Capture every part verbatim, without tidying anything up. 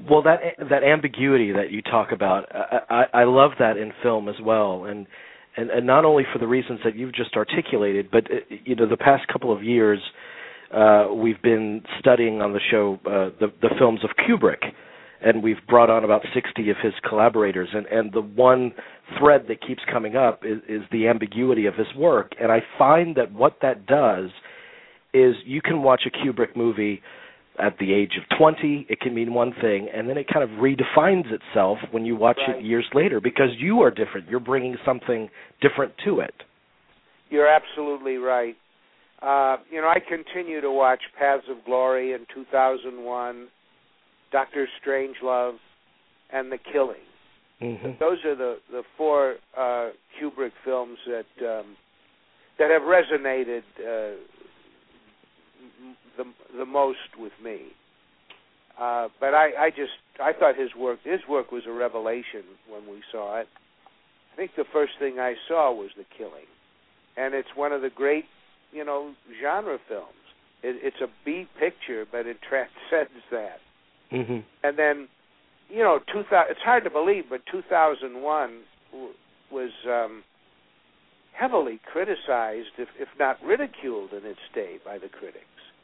Well, that that ambiguity that you talk about, I, I, I love that in film as well, and, and and not only for the reasons that you've just articulated, but uh, you know, the past couple of years, uh, we've been studying on the show uh, the the films of Kubrick, and we've brought on about sixty of his collaborators, and, and the one thread that keeps coming up is, is the ambiguity of his work, and I find that what that does is you can watch a Kubrick movie at the age of twenty, it can mean one thing, and then it kind of redefines itself when you watch right. it years later because you are different. You're bringing something different to it. You're absolutely right. Uh, you know, I continue to watch Paths of Glory in two thousand one, Doctor Strangelove, and The Killing. Mm-hmm. Those are the, the four uh, Kubrick films that um, that have resonated uh, the the most with me. Uh, but I, I just I thought his work his work was a revelation when we saw it. I think the first thing I saw was The Killing, and it's one of the great, you know, genre films. It, it's a B picture, but it transcends that. Mm-hmm. And then, you know, two thousand, it's hard to believe, but two thousand one w- was um, heavily criticized, if, if not ridiculed in its day by the critics.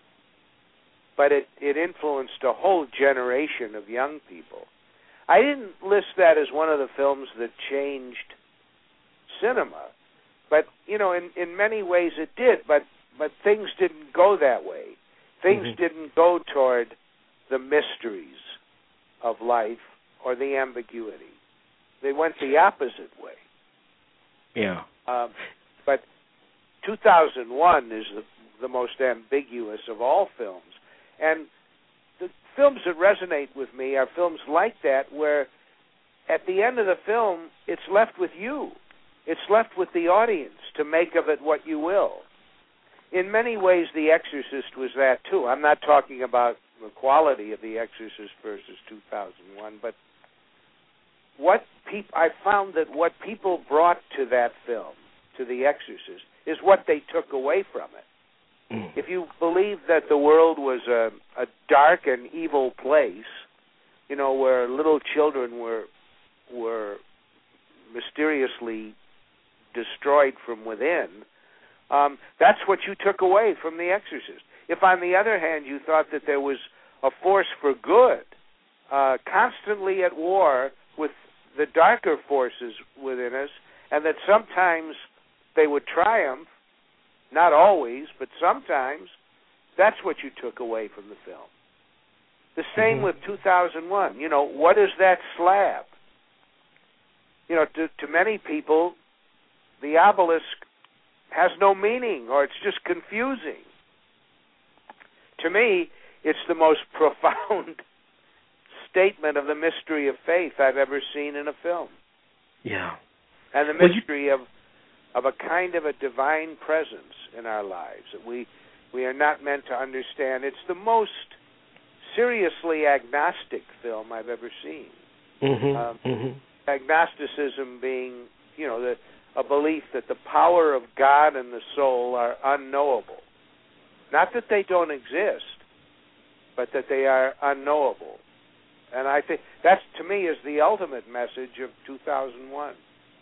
But it, it influenced a whole generation of young people. I didn't list that as one of the films that changed cinema, but, you know, in, in many ways it did, but, but things didn't go that way. Things mm-hmm. didn't go toward the mysteries of life or the ambiguity. They went the opposite way. Yeah. Um, but two thousand one is the, the most ambiguous of all films. And the films that resonate with me are films like that where at the end of the film, it's left with you. It's left with the audience to make of it what you will. In many ways, The Exorcist was that too. I'm not talking about the quality of The Exorcist versus two thousand one, but what peop- I found that what people brought to that film, to The Exorcist, is what they took away from it. If you believe that the world was a, a dark and evil place, you know, where little children were were mysteriously destroyed from within, um, that's what you took away from The Exorcist. If, on the other hand, you thought that there was a force for good, uh, constantly at war with the darker forces within us, and that sometimes they would triumph, not always, but sometimes, that's what you took away from the film. The same mm-hmm. with two thousand one. You know, what is that slab? You know, to, to many people, the obelisk has no meaning, or it's just confusing. To me, it's the most profound statement of the mystery of faith I've ever seen in a film. Yeah. And the mystery well, you... of of a kind of a divine presence in our lives that we we are not meant to understand. It's the most seriously agnostic film I've ever seen. Mm-hmm. Um, mm-hmm. Agnosticism being, you know, the, a belief that the power of God and the soul are unknowable. Not that they don't exist, but that they are unknowable. And I think that's, to me, is the ultimate message of two thousand one.